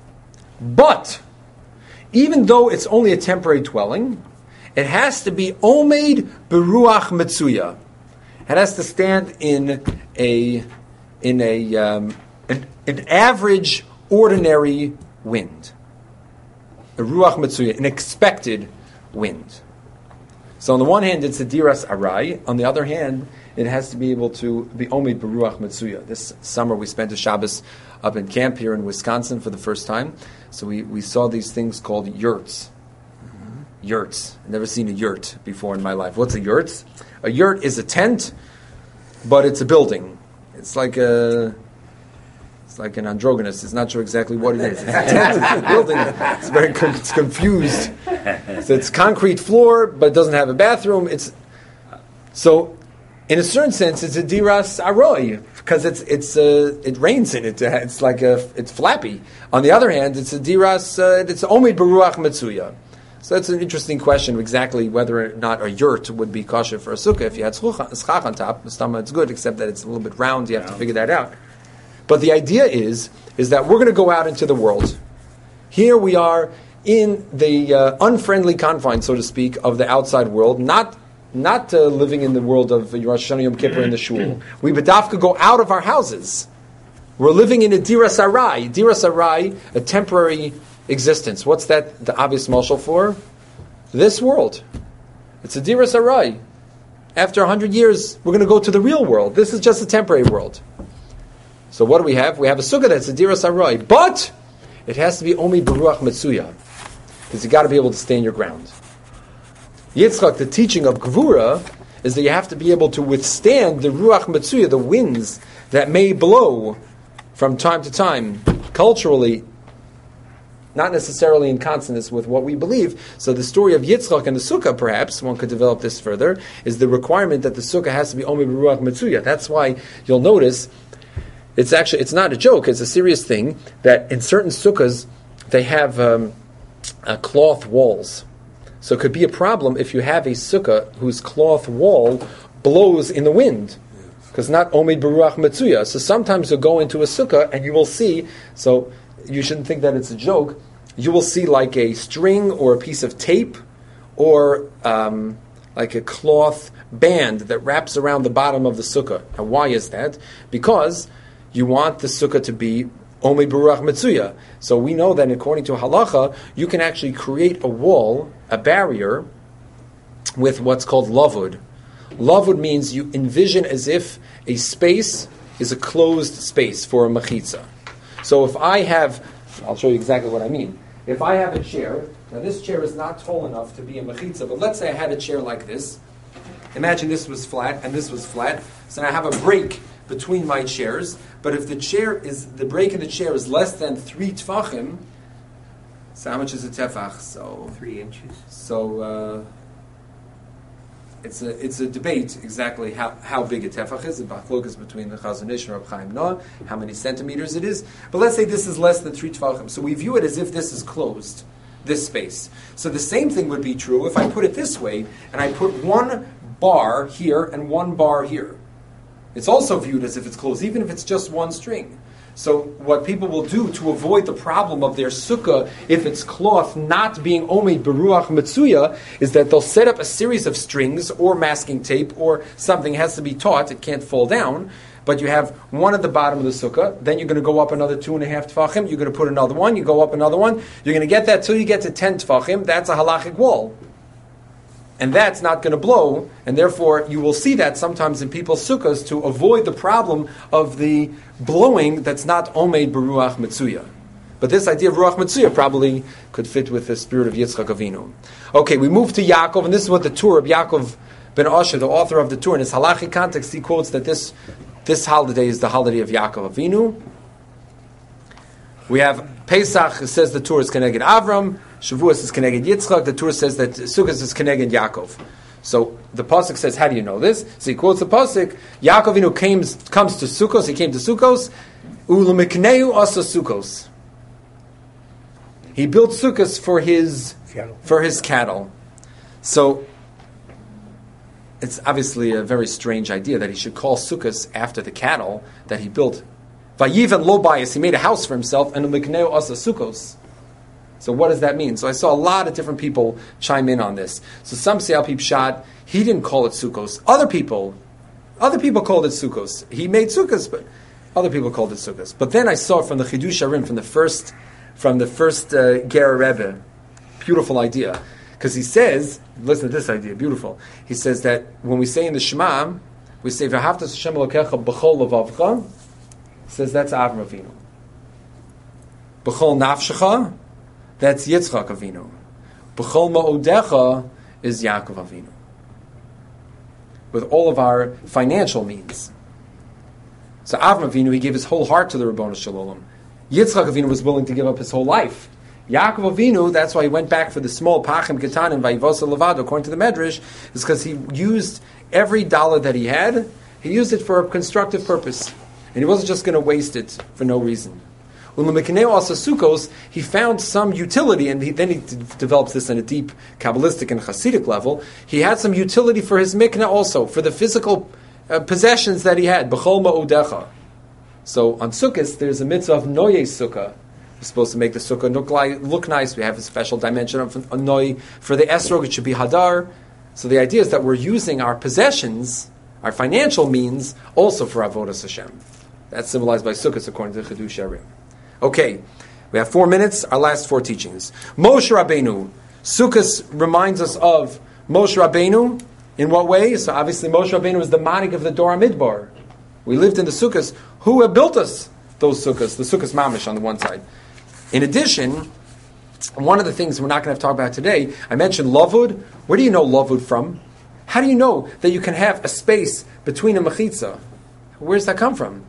But, even though it's only a temporary dwelling, it has to be omeid beruach metzuya. It has to stand in a in a um, an, an average, ordinary wind. A ruach metzuya, an expected wind. So on the one hand, it's a diras arai. On the other hand, it has to be able to be omeid beruach metzuya. This summer we spent a Shabbos up in camp here in Wisconsin for the first time. So we, we saw these things called yurts. Mm-hmm. Yurts. I've never seen a yurt before in my life. What's a yurt? A yurt is a tent, but it's a building. It's like a... It's like an androgynous. It's not sure exactly what it is. It's a tent, it's a building. It's very con- it's confused. So it's concrete floor, but it doesn't have a bathroom. It's so, in a certain sense, it's a diras aroi because it's it's uh, it rains in it. It's like a it's flappy. On the other hand, it's a diras. Uh, it's omid beruach metzuya. So that's an interesting question. Exactly whether or not a yurt would be kosher for a sukkah. If you had schach on top, the stama it's good, except that it's a little bit round. You have to figure that out. But the idea is, is that we're going to go out into the world. Here we are in the uh, unfriendly confines, so to speak, of the outside world, not not uh, living in the world of Rosh Hashanah Yom Kippur in the shul. We bedafka go out of our houses. We're living in a diras arai. Diras arai, a temporary existence. What's that the obvious mashal for? This world. It's a diras arai. After a hundred years, we're going to go to the real world. This is just a temporary world. So what do we have? We have a sukkah that's a diras arai, but it has to be omi beruach metzuya, because you got to be able to stand your ground. Yitzchak, the teaching of Gevura, is that you have to be able to withstand the ruach metzuya, the winds that may blow from time to time, culturally, not necessarily in consonance with what we believe. So the story of Yitzchak and the sukkah, perhaps, one could develop this further, is the requirement that the sukkah has to be omi beruach metzuya. That's why you'll notice It's actually, it's not a joke, it's a serious thing, that in certain sukkahs, they have um, uh, cloth walls. So it could be a problem if you have a sukkah whose cloth wall blows in the wind, because not omid beruach metzuya. So sometimes you'll go into a sukkah and you will see, so you shouldn't think that it's a joke, you will see like a string or a piece of tape or um, like a cloth band that wraps around the bottom of the sukkah. Now why is that? Because you want the sukkah to be omid beruach metzuya. So we know that according to halacha, you can actually create a wall, a barrier, with what's called lavud. Lavud means you envision as if a space is a closed space for a mechitza. So if I have, I'll show you exactly what I mean. If I have a chair, now this chair is not tall enough to be a mechitza, but let's say I had a chair like this. Imagine this was flat and this was flat. So I have a break between my chairs, but if the chair is the break in the chair is less than three tefachim, so how much is a tefach? So Three inches. So uh, it's a it's a debate exactly how, how big a tefach is. The bachlok is between the Chazon Ish and Reb Chaim Noah, how many centimeters it is. But let's say this is less than three tefachim, so we view it as if this is closed, this space. So the same thing would be true if I put it this way and I put one bar here and one bar here. It's also viewed as if it's closed, even if it's just one string. So what people will do to avoid the problem of their sukkah, if it's cloth not being omid beruach metzuya, is that they'll set up a series of strings or masking tape or something has to be taut, it can't fall down, but you have one at the bottom of the sukkah, then you're going to go up another two and a half tefachim, you're going to put another one, you go up another one, you're going to get that till you get to ten tefachim, that's a halachic wall. And that's not going to blow, and therefore you will see that sometimes in people's sukkahs to avoid the problem of the blowing that's not omeid beruach metzuya. But this idea of ruach metzuya probably could fit with the spirit of Yitzchak Avinu. Okay, we move to Yaakov, and this is what the Tur of Yaakov ben Asher, the author of the Tur, in his halachic context, he quotes that this this holiday is the holiday of Yaakov Avinu. We have Pesach, says the Tur is Keneged Avram, Shavuos is Keneged Yitzchak, the Tur says that Sukkot is Keneged Yaakov. So the Pasuk says, how do you know this? So he quotes the Pasuk, Yaakov Avinu came, comes to Sukkos, he came to Sukkos, Ulumikneu asa Sukkos. He built Sukkos for his, for his cattle. So it's obviously a very strange idea that he should call Sukkos after the cattle that he built. Vayivan lo bayis, he made a house for himself, and umikneu asa Sukkos. So what does that mean? So I saw a lot of different people chime in on this. So some say al pipshat, he didn't call it Sukkos. Other people, other people called it Sukkos. He made Sukkos, but other people called it Sukkos. But then I saw from the Chidush Arim, from the first, from the first uh, Ger Rebbe, beautiful idea. Because he says, listen to this idea, beautiful. He says that when we say in the Shema, we say, V'havtas Hashem Elokecha b'chol levavcha, he says that's Avram Avinu. B'chol nafshecha, that's Yitzchak Avinu. B'chol ma'odecha is Yaakov Avinu. With all of our financial means. So Avram Avinu, he gave his whole heart to the Ribbono Shel Olam. Yitzchak Avinu was willing to give up his whole life. Yaakov Avinu, that's why he went back for the small Pachim Ketanim Vayivosa Levado, according to the Medrash, is because he used every dollar that he had, he used it for a constructive purpose. And he wasn't just going to waste it for no reason. U'l'mekineu asa Sukkos, he found some utility, and he, then he d- develops this on a deep Kabbalistic and Hasidic level. He had some utility for his mikneh also, for the physical uh, possessions that he had. B'chol ma'udecha. So on Sukkos, there's a mitzvah of Noye Sukkah. We're supposed to make the sukkah look, like, look nice. We have a special dimension of anoi. For the esrog, it should be hadar. So the idea is that we're using our possessions, our financial means, also for avodas Hashem. That's symbolized by sukkahs according to the Chidush Arim. Okay, we have four minutes. Our last four teachings. Moshe Rabbeinu. Sukkahs reminds us of Moshe Rabbeinu. In what way? So obviously Moshe Rabbeinu is the manik of the Dor Midbar. We lived in the sukkahs. Who have built us those sukkahs? The sukkahs mamish on the one side. In addition, one of the things we're not going to have to talk about today, I mentioned lavud. Where do you know lavud from? How do you know that you can have a space between a mechitza? Where does that come from?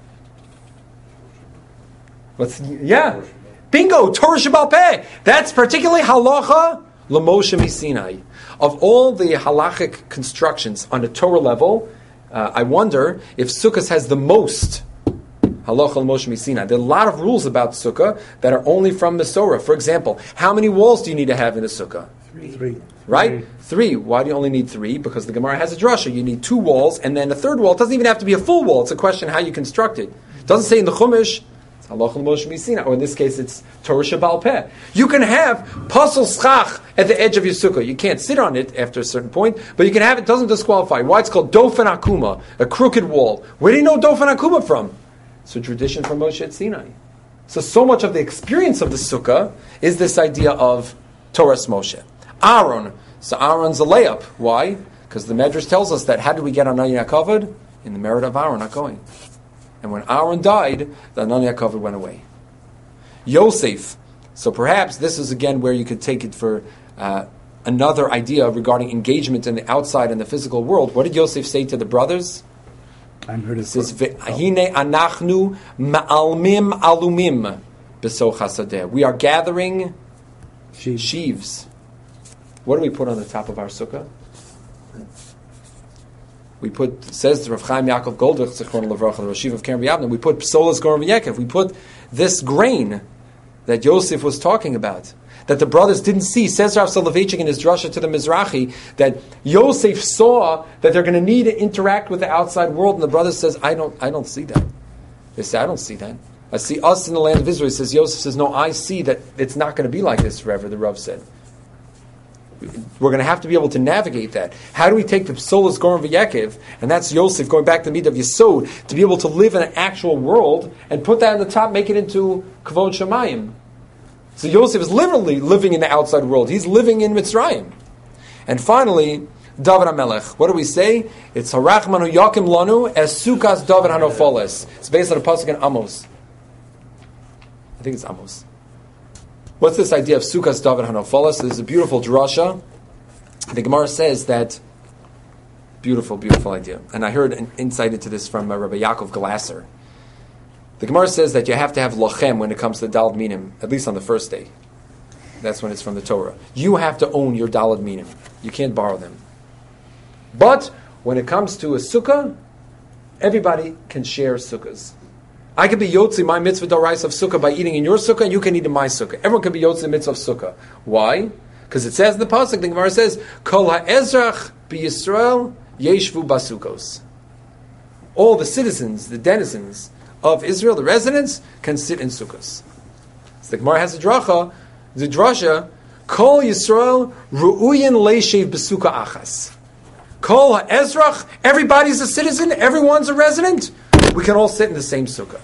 What's, yeah, bingo, Torah Shebal Peh. That's particularly halacha l'Moshe Misinai. Of all the halachic constructions on a Torah level, uh, I wonder if Sukkot has the most halacha l'Moshe Misinai. There are a lot of rules about sukkah that are only from Mesorah. For example, how many walls do you need to have in a sukkah? Three. Three. Right? Three. three. Why do you only need three? Because the Gemara has a drasha. You need two walls, and then a third wall. It doesn't even have to be a full wall. It's a question how you construct it. It doesn't say in the Chumash, it's halacha l'Moshe Misinai, or in this case, it's Torah Shebal Peh. You can have pasal schach at the edge of your sukkah. You can't sit on it after a certain point, but you can have it. Doesn't disqualify. Why? It's called dofen akuma, a crooked wall. Where do you know dofen akuma from? It's a tradition from Moshe at Sinai. So, so much of the experience of the sukkah is this idea of Torah's Moshe. Aaron. So Aaron's a layup. Why? Because the Medrash tells us that how did we get Anani HaKavod? In the merit of Aaron not going. And when Aaron died, the Anani HaKavod went away. Yosef. So perhaps this is again where you could take it for uh, another idea regarding engagement in the outside and the physical world. What did Yosef say to the brothers? I'm here to say, "Hine anachnu ma'almim alumim b'soch hasadeh." We are gathering sheaves. sheaves. What do we put on the top of our sukkah? We put, says Rav Chaim Yaakov Goldich, Zichron Levracha, the Rosh Yeshiva of Kerem Yavne, we put psolas gorim v'yekev. We put this grain that Yosef was talking about, that the brothers didn't see. Says Rav Soloveitchik in his drasha to the Mizrahi, that Yosef saw that they're going to need to interact with the outside world, and the brother says, I don't I don't see that. They say, I don't see that. I see us in the land of Israel. He says, Yosef says, no, I see that it's not going to be like this forever, the Rav said. We're going to have to be able to navigate that. How do we take the psolas gorim v'yekev, and that's Yosef, going back to the Midah of Yesod, to be able to live in an actual world, and put that on the top, make it into Kavod Shamayim. So Yosef is literally living in the outside world. He's living in Mitzrayim. And finally, David HaMelech. What do we say? It's Harachmanu Yakim Lanu as Sukas David Hanofoles. It's based on a pasuk in Amos. I think it's Amos. What's this idea of Sukas David Hanofoles? There's a beautiful drasha. The Gemara says that, beautiful, beautiful idea. And I heard an insight into this from uh, Rabbi Yaakov Glasser. The Gemara says that you have to have lochem when it comes to Dalad Minim, at least on the first day. That's when it's from the Torah. You have to own your Dalad Minim. You can't borrow them. But when it comes to a sukkah, everybody can share sukkahs. I could be yotzi my mitzvah d'oraisa of sukkah by eating in your sukkah, and you can eat in my sukkah. Everyone can be yotzi mitzvah of sukkah. Why? Because it says in the pasuk, the Gemara says, "Kol ha'ezrach b'Yisrael yeshvu basukos. All the citizens, the denizens of Israel, the residents, can sit in sukkos. So the Gemara has a dracha, the drasha, Kol Yisrael ru'uyin leishev besuka achas. Kol ha'ezrach, everybody's a citizen, everyone's a resident. We can all sit in the same sukkah.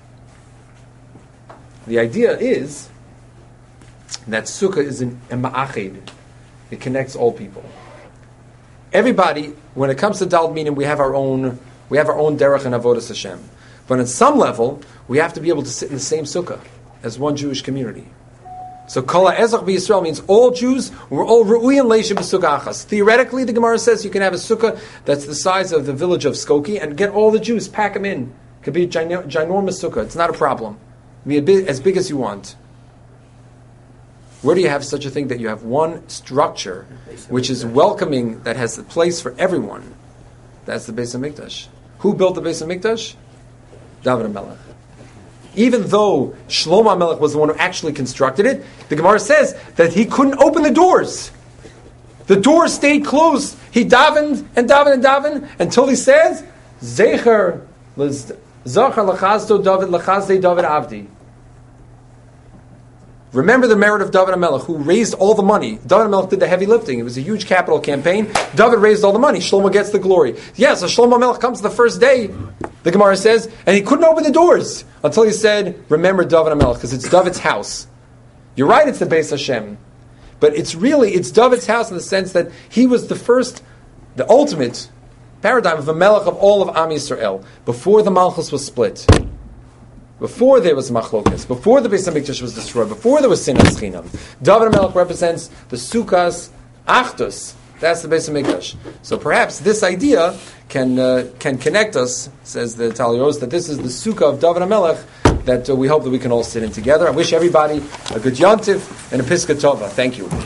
The idea is that sukkah is an ma'achid. It connects all people. Everybody, when it comes to Dal Minim, we have our own, we have our own derech and avodas Hashem. But on some level, we have to be able to sit in the same sukkah as one Jewish community. So Kol ha'ezrach b'Yisrael means all Jews, we're all ru'uyin leishev b'sukkah achas. Theoretically, the Gemara says you can have a sukkah that's the size of the village of Skokie and get all the Jews, pack them in. It could be a gino- ginormous sukkah. It's not a problem. Be a bit, as big as you want. Where do you have such a thing that you have one structure which is welcoming, that has a place for everyone? That's the Beis HaMikdash. Who built the Beis HaMikdash? David HaMelech. Even though Shlomo HaMelech was the one who actually constructed it, the Gemara says that he couldn't open the doors. The doors stayed closed. He davened and davened and davened until he says, Zecher Zachar lachazdo David lachazde David Avdi. Remember the merit of David HaMelech, who raised all the money. David HaMelech did the heavy lifting. It was a huge capital campaign. David raised all the money. Shlomo gets the glory. Yes, so Shlomo HaMelech comes the first day, the Gemara says, and he couldn't open the doors until he said, remember David HaMelech, because it's David's house. You're right, it's the Beis Hashem. But it's really, it's David's house in the sense that he was the first, the ultimate paradigm of a melech of all of Am Yisrael, before the Malchus was split. Before there was Machlokas, before the Beis HaMikdash was destroyed, before there was Sinas Chinam, David HaMelech represents the Sukkah's Achdus. That's the Beis HaMikdash. So perhaps this idea can uh, can connect us, says the Talios, that this is the Sukkah of David HaMelech that uh, we hope that we can all sit in together. I wish everybody a good Yontif and a Piska Tova. Thank you.